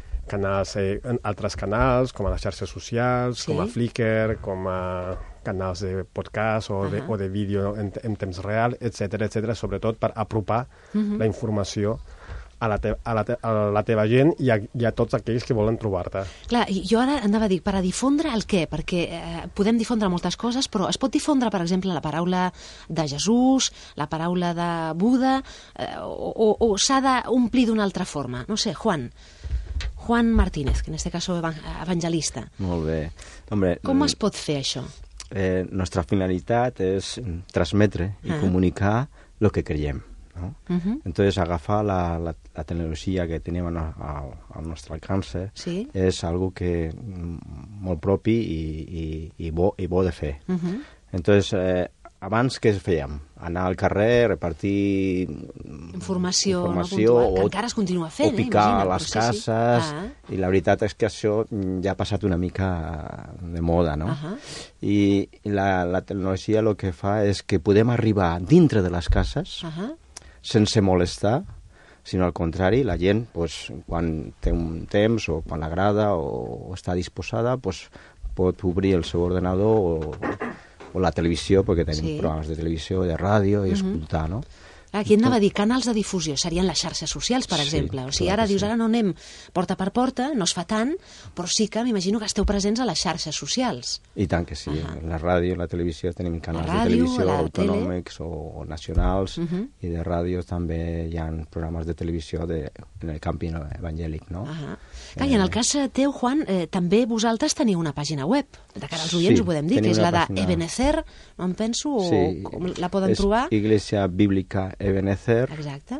altres canals, com a les xarxes socials, com a Flickr, com a canals de podcast o de vídeo en temps real, etc., sobretot per apropar la informació a la teva gent i a tots aquells que volen trobar-te. Clar, jo ara anava a dir, per a difondre el què? Perquè podem difondre moltes coses, però es pot difondre, per exemple, la paraula de Jesús, la paraula de Buda, o s'ha d'omplir d'una altra forma? No sé, Juan Martínez, que en este caso evangelista. Molt bé. Hombre, com es pot fer això? Nostra finalitat és transmetre i comunicar el que creiem, ¿no? Entonces agafar la tecnologia que tenim al nostre alcance és algo que molt propi i bo de fer. Entonces abans què fèiem? Anar al carrer, repartir informació que encara es continua fent, o picar a les cases, i la veritat és que això ja ha passat una mica de moda, no? I la tecnologia el que fa és que podem arribar dintre de les cases sense molestar, sinó al contrari, la gent, quan té un temps o quan l'agrada o està disposada, pot obrir el seu ordenador o la televisió, perquè tenim programes de televisió, de ràdio, i escoltar, no? Aquí anava a dir, canals de difusió serien les xarxes socials, per exemple. O sigui, ara dius, ara no anem porta per porta, no es fa tant, però sí que m'imagino que esteu presents a les xarxes socials. I tant que sí. La ràdio, la televisió, tenim canals de televisió autonòmics o nacionals, i de ràdio també hi ha programes de televisió en el campi evangèlic, no? Clar, i en el cas teu, Juan, també vosaltres teniu una pàgina web, de cara als oients ho podem dir, que és la de Ebenezer, no em penso, o com la poden trobar? És Iglesia Bíblica Ebenezer.org.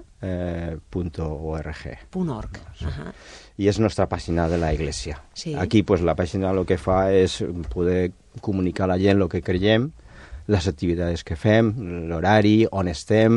I és nostra pàgina de la Iglesia. Aquí la pàgina el que fa és poder comunicar a la gent el que creiem, les activitats que fem, l'horari, on estem,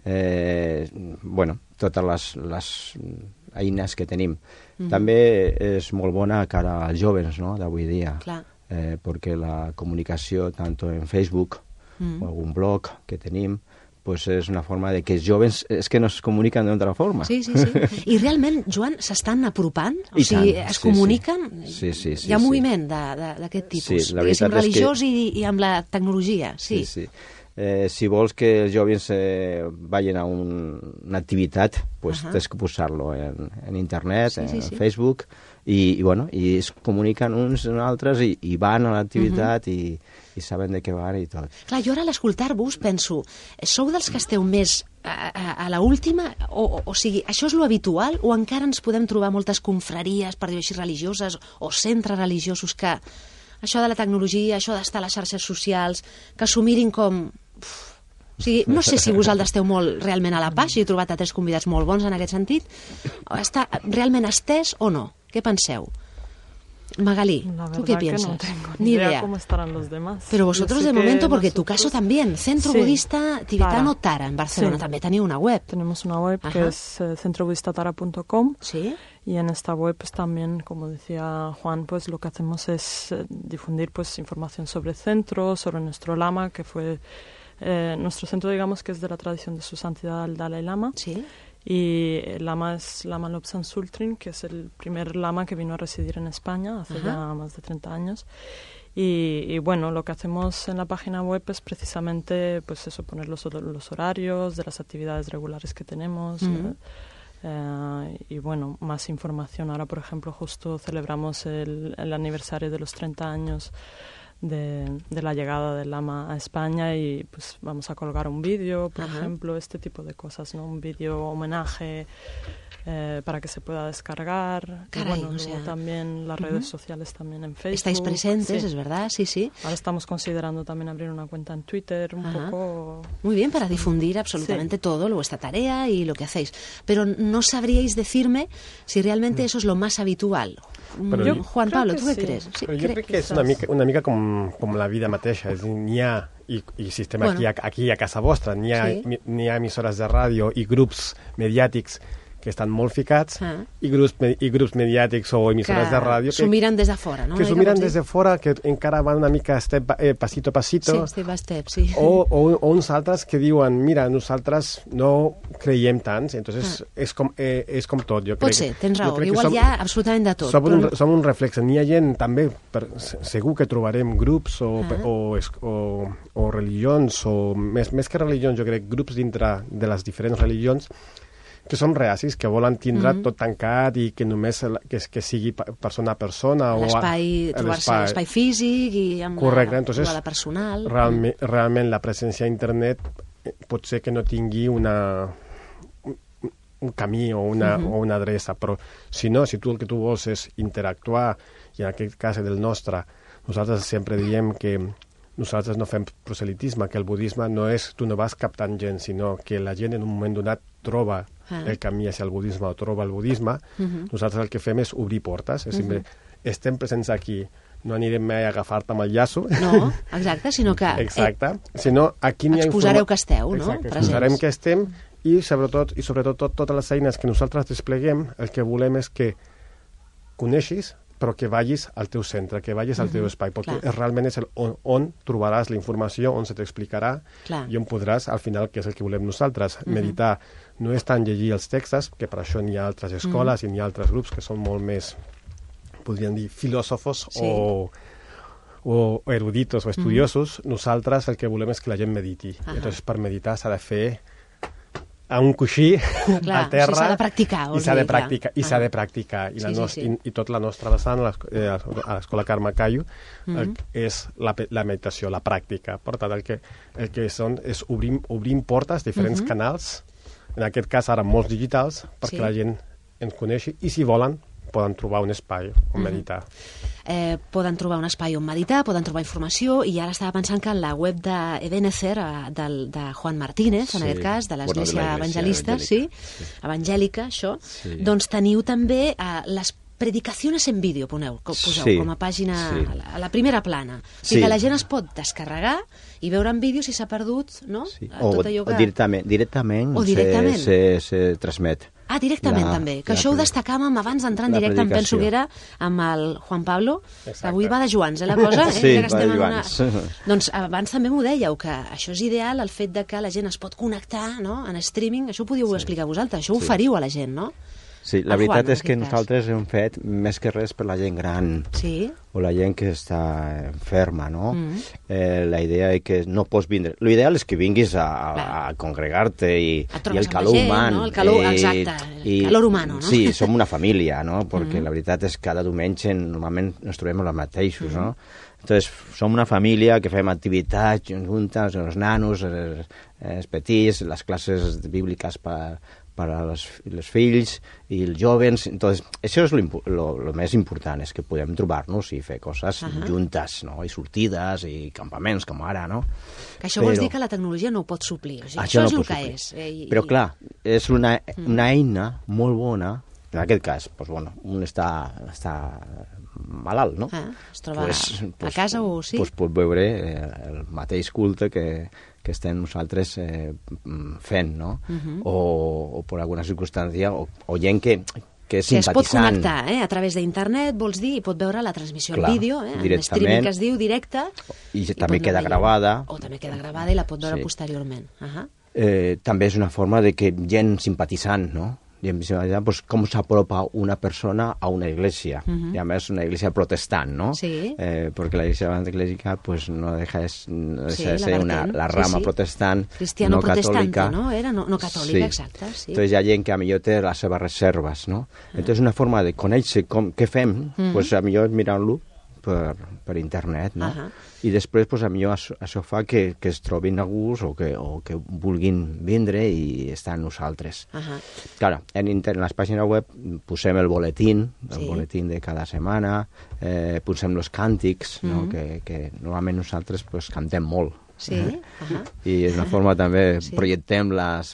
totes les eines que tenim. També és molt bona cara als joves, no?, d'avui dia. porque la comunicació, tanto en Facebook o algun blog que tenim, pues és una forma de que els joves és que no es comuniquen d'una altra forma. Sí. I realment, Joan, s'estan apropant? O sigui, es comuniquen? Sí. Hi ha moviment d'aquest tipus, la veritat religiós és que... i amb la tecnologia. Sí. Si vols que els joves vagin a una activitat, pues tens que posar-lo en internet, en Facebook, i es comuniquen uns amb altres i van a l'activitat i saben de què van i tot. Clar, jo ara a l'escoltar-vos penso, sou dels que esteu més a la última? O sigui, això és lo habitual o encara ens podem trobar moltes confraries, per dir-ho així, religioses o centres religiosos que això de la tecnologia, això d'estar a les xarxes socials, que s'ho mirin com... O sigui, no sé si vosaltres esteu molt realment a la pàgina, he trobat a 3 convidats molt bons en aquest sentit. Està realment estès o no? ¿Qué penseu? Magalí, ¿tú qué piensas? No tengo ni idea cómo estarán los demás. Pero vosotros de momento, porque tu caso también, Centro Budista Tibetano Tara en Barcelona, también tenía una web. Tenemos una web que es centrobudistatara.com. Sí. Y en esta web pues también, como decía Juan, pues lo que hacemos es difundir pues información sobre el centro, sobre nuestro lama, que fue nuestro centro, digamos, que es de la tradición de su santidad el Dalai Lama. Sí. Y el lama es Lama Lobsang Sultring, que es el primer lama que vino a residir en España hace ya más de 30 años. Y bueno, lo que hacemos en la página web es precisamente pues eso, poner los horarios de las actividades regulares que tenemos. Y bueno, más información. Ahora, por ejemplo, justo celebramos el aniversario de los 30 años de la llegada del lama a España y pues vamos a colgar un vídeo, por ejemplo, este tipo de cosas, ¿no? Un vídeo homenaje para que se pueda descargar. Caray, y bueno, luego también las redes sociales también en Facebook. Estáis presentes, es verdad, sí. Ahora estamos considerando también abrir una cuenta en Twitter, un poco... Muy bien, para difundir absolutamente todo, vuestra tarea y lo que hacéis. Pero no sabríais decirme si realmente eso es lo más habitual. Però Juan Pablo, ¿tú qué crees? Sí, jo crec que és una mica com la vida mateixa. És a dir, n'hi ha, i si estem aquí a casa vostra, n'hi ha emissores de ràdio i grups mediàtics que estan molt ficats i grups mediàtics o emissores de ràdio que s'ho miren des de fora, no? Que s'ho miren des de fora, que encara van una mica pasito a pasito. Sí, step by step, sí. O uns altres que diuen, mira, nosaltres no creiem tants, entonces és com tot. Jo crec, pot ser, tens raó, igual hi ha absolutament de tot. Som un reflex. N'hi ha gent també, segur que trobarem grups o religions, o més que religions, jo crec, grups dintre de les diferents religions que són reacis, que volen tindre tot tancat i que només que sigui persona a persona. Trobar-se l'espai físic i amb la personal. Realment la presència a internet pot ser que no tingui un camí o una adreça, però si tu el que tu vols és interactuar, i en aquest cas del nostre, nosaltres sempre diem que nosaltres no fem proselitisme, que el budisme no és tu no vas captant gent, sinó que la gent en un moment donat troba el camí hacia el budisme o troba el budisme. Nosaltres el que fem és obrir portes, és sempre, estem presents aquí, no anirem mai a agafar-te amb el llaço. No, exacte, sinó que... Exacte, sinó aquí n'hi ha... Exposareu que esteu, no? Exacte, exposarem que estem i sobretot totes les eines que nosaltres despleguem, el que volem és que coneixis però que vagis al teu centre, que vagis al teu espai, perquè realment és on trobaràs la informació, on se t'explicarà i on podràs, al final, que és el que volem nosaltres, meditar. No és tant llegir els textos, que per això n'hi ha altres escoles i n'hi ha altres grups que són molt més, podríem dir, filòsofos o eruditos o estudiosos. Nosaltres el que volem és que la gent mediti. Llavors, per meditar s'ha de fer a un coixí a terra, s'ha de practicar, i s'ha de practicar i tot la nostra vessant a l'escola Karma Kayu és la meditació, la pràctica. Per tant, el que són és obrim portes, diferents canals, en aquest cas ara molts digitals, perquè la gent ens coneixi i si volen poden trobar un espai on meditar. Poden trobar un espai on meditar, poden trobar informació, i ara estava pensant que en la web d'Ebenezer, de Juan Martínez, en aquest cas, de l'Església Evangelista, evangèlica, això, doncs teniu també les predicacions en vídeo, poseu com a pàgina a la primera plana. O sigui que la gent es pot descarregar i veure en vídeo si s'ha perdut, no? O directament se transmet. Ah, directament també, que això ho destacàvem abans d'entrar en directe, em penso que era amb el Juan Pablo, que avui va de Joans, la cosa? Sí, va de Joans. Doncs abans també m'ho dèieu, que això és ideal, el fet de que la gent es pot connectar, no?, en streaming, això ho podíeu explicar vosaltres, això ho oferiu a la gent, no? Sí, la veritat és que nosaltres hem fet més que res per la gent gran o la gent que està enferma, no? La idea és que no pots vindre. L'ideal és que vinguis a congregar-te i el calor humà. No? El calor, exacte, el calor humano, no? Sí, som una família, no? Perquè la veritat és que cada diumenge normalment ens trobem els mateixos, no? Entonces, som una família que fem activitats juntes, els nanos, els petits, les classes bíbliques per als fills i els joves. Entonces, això és lo més important, és que podem trobar-nos i fer coses juntes, no? I sortides i campaments, com ara, no? Que això vols dir que la tecnologia no ho pot suplir. O sigui, això és el que és. Però, clar, és una eina molt bona. En aquest cas, doncs, bueno, un està malalt, no? Es troba a casa o sí? Doncs pot veure el mateix culte que estem nosaltres fent, no? O per alguna circumstància, o gent que és simpatitzant. Que es pot connectar a través d'internet, vols dir, i pot veure la transmissió en vídeo, en streaming que es diu directe. I també queda gravada. O també queda gravada i la pot veure posteriorment. També és una forma de que gent simpatitzant, no? Pues, com s'apropa una persona a una iglesia, i a més una iglesia protestant, ¿no? Sí. Porque la iglesia evangélica pues, no deja de ser la rama protestant, cristiano no protestante, catòlica. ¿no? Era no catòlica, exacte. Sí. Entonces hi ha gent que a millor té les seves reserves, no? Entonces una forma de conèixer què fem, pues, a millor mirant-lo per internet, no? I després, pues, a millor això fa que es trobin a gust o que vulguin vindre i estar amb nosaltres. Clar, en les pàgines web posem el boletín de cada setmana, posem els càntics, no? Que normalment nosaltres pues, cantem molt. Sí. I és una forma també projectem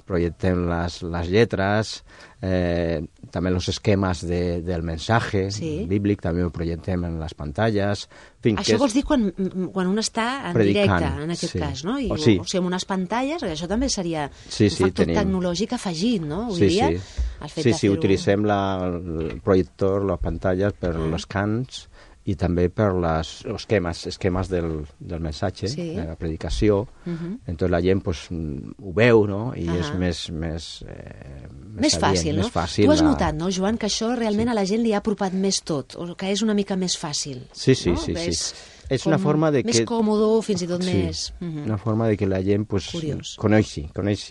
les lletres, també els esquemes del mensatge bíblic també ho projectem en les pantalles. Això vols dir quan un està en directe, en aquest cas, no? O sigui, amb unes pantalles, això també seria un factor tecnològic afegit, no? Sí, utilitzem el projector, les pantalles per els cants i també per els esquemes del mensatge, de la predicació. Entonces la gent pues, ho veu, no? I és més fàcil, no? Tu has notat, no, Joan, que això realment a la gent li ha apropat més tot, o que és una mica més fàcil. Sí. És una forma de que... Més còmode, fins i tot més... Una forma de que la gent pues, coneixi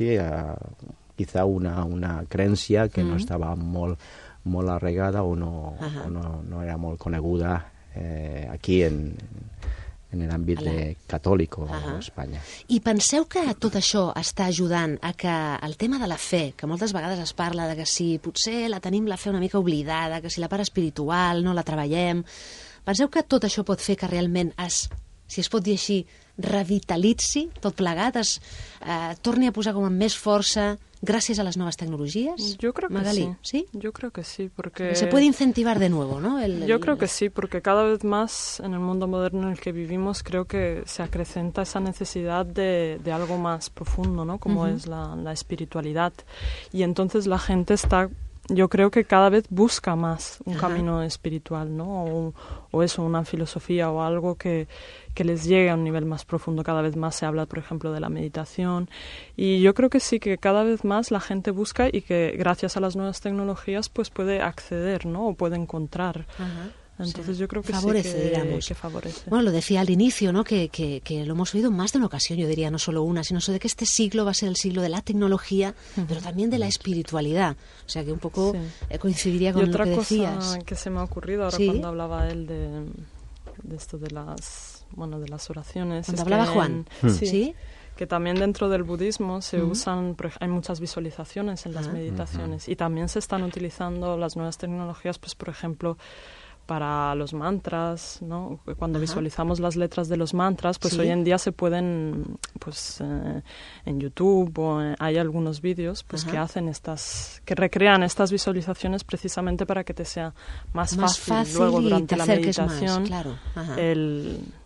quizá una creencia que no estava molt arraigada o no era molt coneguda aquí en l'àmbit catòlic a Espanya. I penseu que tot això està ajudant a que el tema de la fe, que moltes vegades es parla de que si potser la tenim la fe una mica oblidada, que si la part espiritual no la treballem, penseu que tot això pot fer que realment si es pot dir així, revitalitzi tot plegat, torni a posar com amb més força gracias a las nuevas tecnologías? Yo creo que Magali, sí. Yo creo que sí, porque... Se puede incentivar de nuevo, ¿no? Yo creo que sí, porque cada vez más en el mundo moderno en el que vivimos creo que se acrecenta esa necesidad de algo más profundo, ¿no? Como es la espiritualidad. Y entonces la gente está... Yo creo que cada vez busca más un camino espiritual, ¿no? O eso, una filosofía o algo que les llegue a un nivel más profundo. Cada vez más se habla, por ejemplo, de la meditación. Y yo creo que sí, que cada vez más la gente busca y que gracias a las nuevas tecnologías pues puede acceder, ¿no? O puede encontrar. Entonces yo creo que favorece, digamos. Que favorece. Bueno, lo decía al inicio, ¿no? Que lo hemos oído más de una ocasión, yo diría, no solo una, sino de que este siglo va a ser el siglo de la tecnología, pero también de la espiritualidad. O sea, que un poco coincidiría con lo que decías. Y otra cosa que se me ha ocurrido ahora cuando hablaba él de esto de las oraciones. Cuando hablaba Juan. ¿Sí? Que también dentro del budismo se usan, hay muchas visualizaciones en las meditaciones y también se están utilizando las nuevas tecnologías, pues por ejemplo, para los mantras, ¿no? Cuando visualizamos las letras de los mantras, pues hoy en día se pueden, pues en YouTube hay algunos vídeos pues que hacen que recrean estas visualizaciones precisamente para que te sea más fácil luego durante la meditación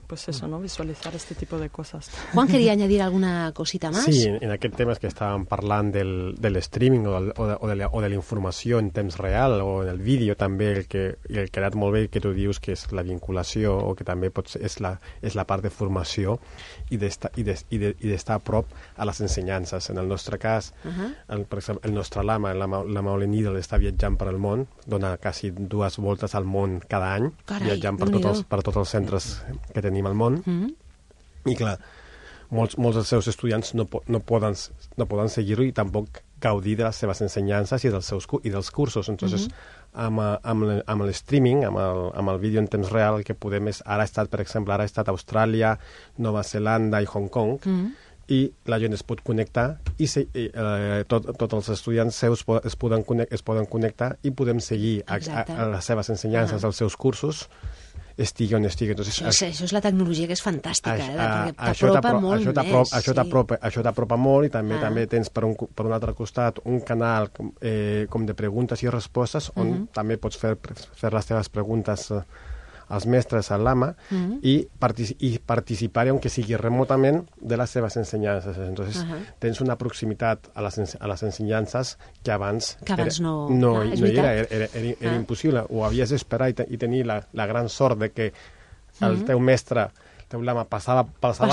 pues eso, ¿no? Visualizar este tipo de cosas. Juan, ¿quería añadir alguna cosita más? Sí, en aquest tema que estàvem parlant del streaming o de la informació en temps real o en el vídeo també, el que ha quedat molt bé que tu dius que és la vinculació o que també és la part de formació i d'estar a prop a les ensenyances. En el nostre cas, per exemple, el nostre lama, la Maule Needle, està viatjant per el món, dona quasi 2 voltes al món cada any, viatjant per tots els centres que tenim al món. I clar, molts dels seus estudiants no poden seguir-ho i tampoc gaudir de les seves ensenyances i dels cursos. Entonces, amb el streaming, amb el vídeo en temps real, el que podem és, ara ha estat Austràlia, Nova Zelanda i Hong Kong, i la gent es pot connectar i tots els estudiants seus es poden connectar i podem seguir a les seves ensenyances, als seus cursos, estigui on estigui. Entonces, això és la tecnologia que és fantàstica, perquè t'apropa molt més. Això t'apropa molt i també tens per un altre costat un canal com de preguntes i respostes on també pots fer les teves preguntes als mestres al lama i participar, aunque sigui remotament, de les seves ensenyances. Entonces, tens una proximitat a les ensenyances que abans no hi era impossible. O havies d'esperar i tenir la gran sort de que el teu mestre, el teu lama, passava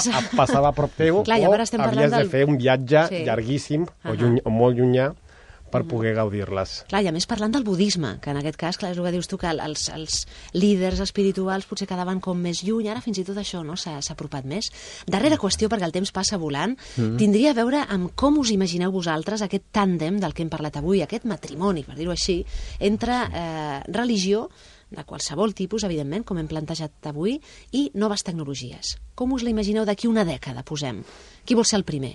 a prop teu, o havies de fer un viatge llarguíssim o molt llunyà per poder gaudir-les. Clar, i a més parlant del budisme, que en aquest cas, clar, és el que dius tu, que els líders espirituals potser quedaven com més lluny, ara fins i tot això no s'ha apropat més. Darrera qüestió, perquè el temps passa volant, tindria a veure amb com us imagineu vosaltres aquest tàndem del que hem parlat avui, aquest matrimoni, per dir-ho així, entre religió, de qualsevol tipus, evidentment, com hem plantejat avui, i noves tecnologies. Com us l'imagineu d'aquí una dècada, posem? Qui vol ser el primer?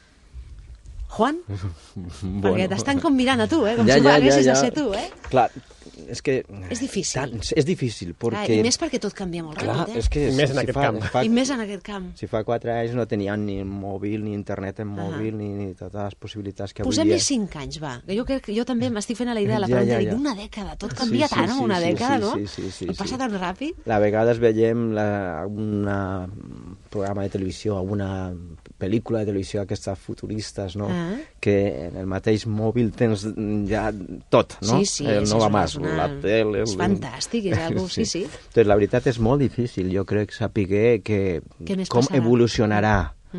Juan? Perquè t'estan com mirant a tu, com si haguessis de ser tu, Clar, és que... És difícil. És difícil, perquè... I més perquè tot canvia molt ràpid, és que I més en aquest camp. I més en aquest camp. Si fa 4 anys no teníem ni mòbil, ni internet en mòbil, ni totes les possibilitats que avui dia... Posem-li 5 anys, va. Jo també m'estic fent a la idea de la pregunta. Dic, una dècada, tot canvia tant en una dècada, no? Sí. Passa tan ràpid. A vegades veiem un programa de televisió, alguna pel·lícula de televisió, aquestes futuristes, no? Que en el mateix mòbil tens ja tot, no? El no va més, la tele... És fantàstic, és algo, sí. Entonces, la veritat és molt difícil, jo crec, saber com evolucionarà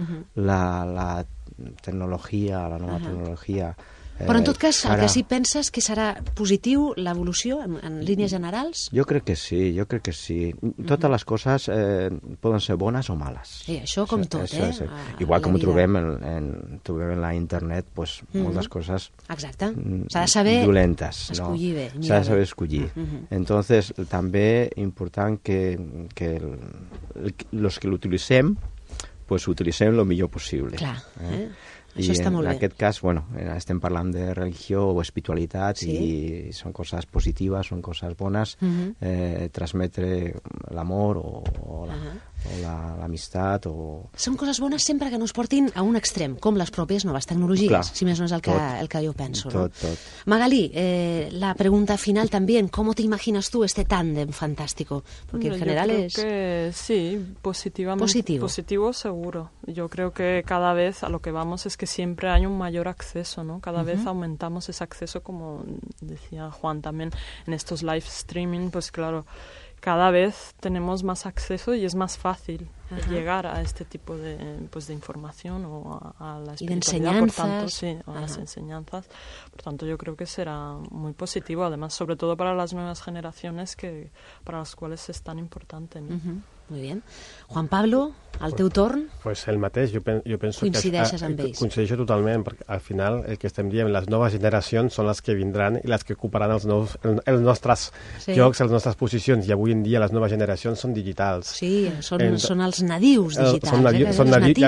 la tecnologia, la nova tecnologia. Però en tot cas, el que sí penses que serà positiu l'evolució en línies generals? Jo crec que sí. Totes les coses poden ser bones o males. Això com tot, Igual com ho trobem en la internet, pues, moltes coses... Exacte. S'ha de saber escollir bé. S'ha de saber escollir. Entonces, també important que los que l'utilitzem, pues utilitzem lo millor possible. Clar, I en aquest cas, estem parlant de religió o espiritualitat i són coses positives, són coses bones, transmetre l'amor o l'amistat o... Són coses bones sempre que no es portin a un extrem, com les pròpies noves tecnologies, si més no és el que yo penso. Tot. Magalí, la pregunta final también, ¿cómo te imaginas tú este tándem fantástico? Porque en general yo creo que sí, positivo seguro. Yo creo que cada vez a lo que vamos es que siempre hay un mayor acceso, ¿no? Cada vez aumentamos ese acceso, como decía Juan también, en estos live streaming, pues claro, cada vez tenemos más acceso y es más fácil llegar a este tipo de información o a la espiritualidad, por tanto, a las enseñanzas. Por tanto, yo creo que será muy positivo, además, sobre todo para las nuevas generaciones, para las cuales es tan importante, ¿no? Muy bien. Juan Pablo, al teu torn? Pues el mateix, jo penso coincideixes amb ells? Coincideixo totalment, perquè al final el que estem dient, les noves generacions són les que vindran i les que ocuparan els nostres llocs, les nostres posicions, i avui en dia les noves generacions són digitals. Sí, són els nadius digitals.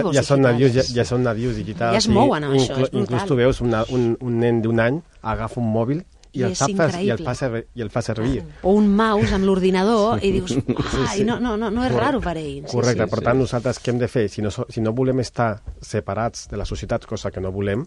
Ja són nadius digitals. Ja es mouen amb això, és brutal. Inclús tu veus un nen d'un any agafa un mòbil i el fa servir. O un mouse amb l'ordinador i dius, no és raro per ell. Correcte, per tant, nosaltres què hem de fer? Si no volem estar separats de la societat, cosa que no volem,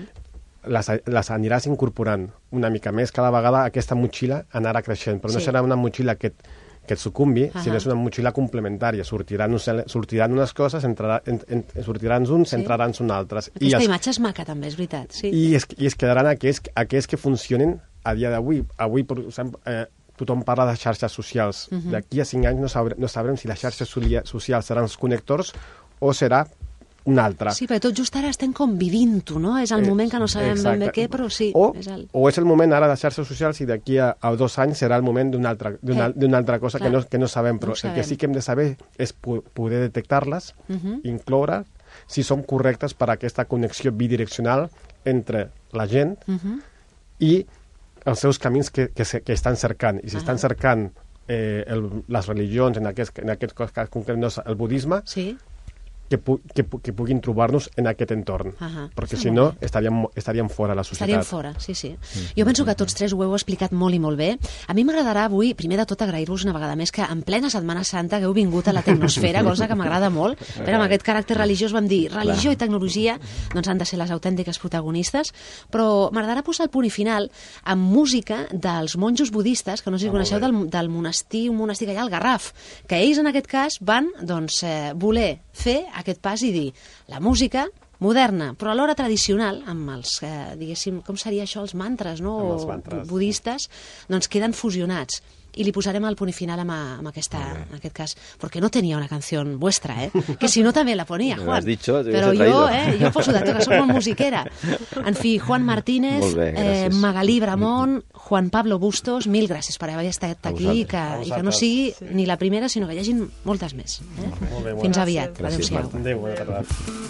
les aniràs incorporant una mica més cada vegada. Aquesta motxilla anarà creixent, però no serà una motxilla que que et sucumbi, sinó és una motxilla complementària. Sortiran unes coses, sortiran uns, entraran uns altres. Aquesta imatge és maca, també, és veritat. Sí. I es quedaran aquells que funcionin a dia d'avui. Avui, per exemple, tothom parla de xarxes socials. D'aquí a 5 anys no sabrem si les xarxes socials seran els connectors o serà una altra. Sí, perquè tot just ara estem com vivint-ho, no? És el moment que no sabem ben bé què, però sí. O és el moment ara de xarxes socials i d'aquí a 2 anys serà el moment d'una altra cosa que no sabem, però el que sí que hem de saber és poder detectar-les, incloure si són correctes per a aquesta connexió bidireccional entre la gent i els seus camins que estan cercant. I si estan cercant les religions, en aquest cas concret no és el budisme, que puguin trobar-nos en aquest entorn. Perquè si no, estaríem fora de la societat. Estaríem fora, sí. Jo penso que tots tres ho heu explicat molt i molt bé. A mi m'agradarà avui, primer de tot, agrair-vos una vegada més que en plena Setmana Santa hagueu vingut a la Tecnosfera, cosa que m'agrada molt. Però amb aquest caràcter religiós vam dir religió i tecnologia doncs han de ser les autèntiques protagonistes, però m'agradarà posar el punt i final amb música dels monjos budistes, que no sé si coneixeu del monestir, un monestir que hi ha al Garraf, que ells en aquest cas van voler fer aquest pas i dir la música moderna, però alhora tradicional, amb els, diguéssim, com seria això, els mantres, no? Els mantres budistes, doncs queden fusionats. I li posarem el punt i final en aquest cas, perquè no tenia una canció vuestra, que si no també la ponia, Juan. Però jo poso de tot, que soc molt musiquera. En fi, Juan Martínez, Magalí Bramón, Juan Pablo Bustos, mil gràcies per haver estat aquí i que no sigui ni la primera, sinó que hi hagin moltes més. Fins aviat. Adéu-siau. Adéu, bona tarda.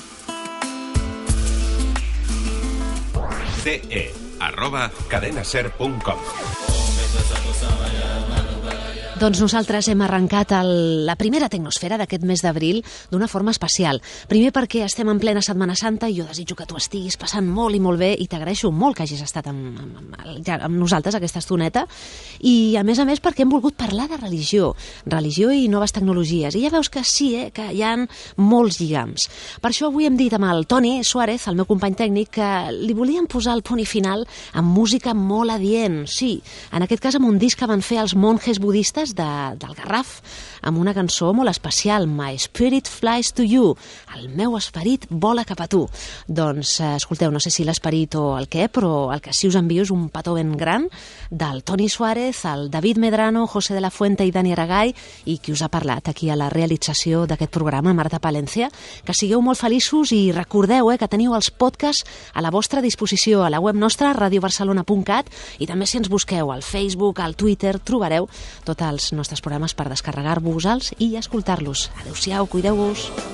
ce@cadenaser.com. Doncs nosaltres hem arrencat la primera Tecnosfera d'aquest mes d'abril d'una forma especial. Primer perquè estem en plena Setmana Santa i jo desitjo que tu estiguis passant molt i molt bé i t'agraeixo molt que hagis estat amb nosaltres aquesta estoneta. I a més perquè hem volgut parlar de religió i noves tecnologies. I ja veus que sí, que hi ha molts lligams. Per això avui hem dit amb el Toni Suárez, el meu company tècnic, que li volíem posar el punt i final amb música molt adient. Sí, en aquest cas amb un disc que van fer els monjes budistes del Garraf, amb una cançó molt especial, My Spirit Flies to You, el meu esperit vola cap a tu. Doncs, escolteu, no sé si l'esperit o el què, però el que sí us envio és un petó ben gran del Toni Suárez, el David Medrano, José de la Fuente i Dani Aragay, i qui us ha parlat aquí a la realització d'aquest programa, Marta Palencia. Que sigueu molt feliços i recordeu que teniu els podcasts a la vostra disposició a la web nostra, radiobarcelona.cat, i també si ens busqueu al Facebook, al Twitter, trobareu tots els nostres programes per descarregar-vos-els i escoltar-los. Adéu-siau, cuideu-vos.